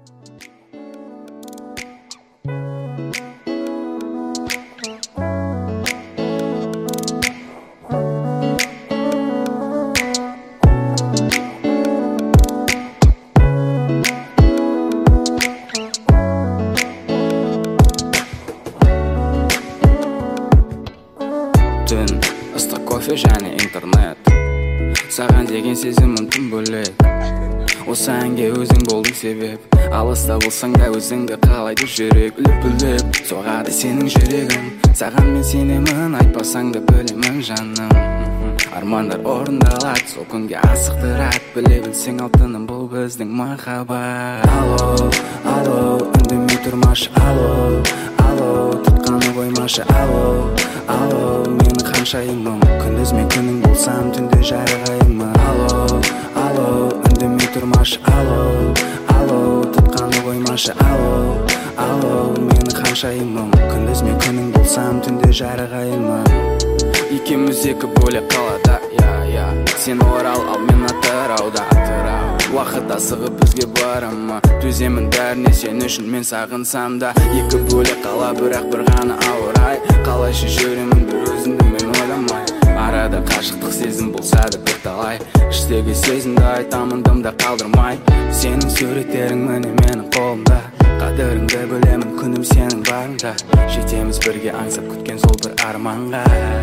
Түн, ыстық кофе және интернет. Саған деген сезімім тым бөлек. Осы әнге өзің болдың себеп. Алыста болсаң да өзіңді қалайды жүрек. Лүп-лүп соғады сенің жүрегің. Саған мен сенемін, айтпасаң да білемін жаным. Армандар орындалады, сол күнге асықтырады. Біле білсең алтыным бұл біздің махаббат. Алло, алло, үндемей тұрмашы. Алло, алло, тұтқаны қоймашы. Алло, алло, мені қаншайымым. Күндіз мен күнің болсам, түнде жарығайымын. Алло, алло, үндемей тұрмашы. Алло, алло, тұтқаны қоймашы. Алло, алло, мені қаншайымым. Күндіз мен күнің болсам, түнде жарығайымын. Екеуміз екі бөлек қалада, сен орал, ал мен Атырауда. Уақыт асығып бізге барама. Төземін бәріне сен үшін мен сағынсам да. Екі бөлек қала, бірақ бір ғана ауырай. Қалайша жүремін бір өзіңді мен ойламай. Арада қашықтық сезім болса да бір талай. Іштегі сезімді айтамын дымда қалдырмай. Сенің суреттерің міне менің қолымда. Қадіріңді білемін күнім сенің барыңда. Жетеміз бірге аңсап күткен сол бір арманға.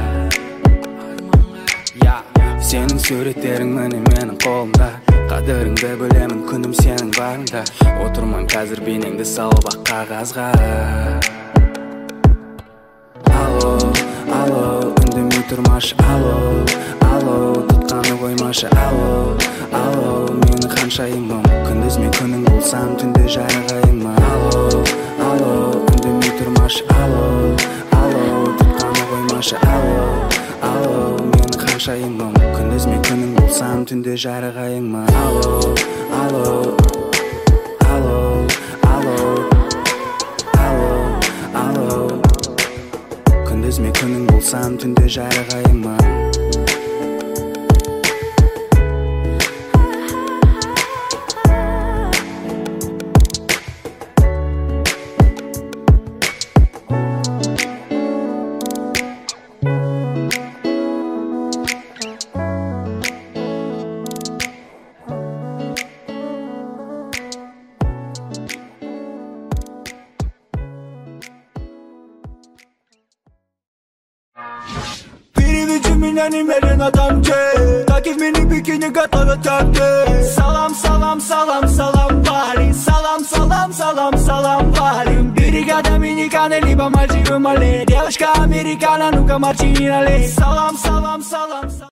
Сенің суреттерің міне менің қолымда. Қадіріңді білемін күнім сенің барыңда. Отырман қазір бейнеңді салып ақ қағазға. Алло, алло, үндемей тұрмашы. Алло, алло, тұтқаны қоймашы. Алло, алло, мені қаншайымым. Күндіз мен күнің болсам, түнде жарығайымын. Алло, алло, үндемей тұрмашы. Алло, алло, тұтқаны қоймашы. Алло, алло, мені қаншайымым. Күндіз мен күнің болсам, түнде жарығайымын. Алло, алло, алло, алло, алло, алло. Күндіз мен күнің болсам, түнде жарығайымын. Переведи меня немедленно там, где так и в мини-бикини готовят коктейль. Салам, салам, салам, салам, парень. Салам, салам, салам, салам, парень. Берега Доминиканы, либо Мальдивы, Мали. Девушка американо, ну-ка мартини налей. Салам, салам, салам, салам.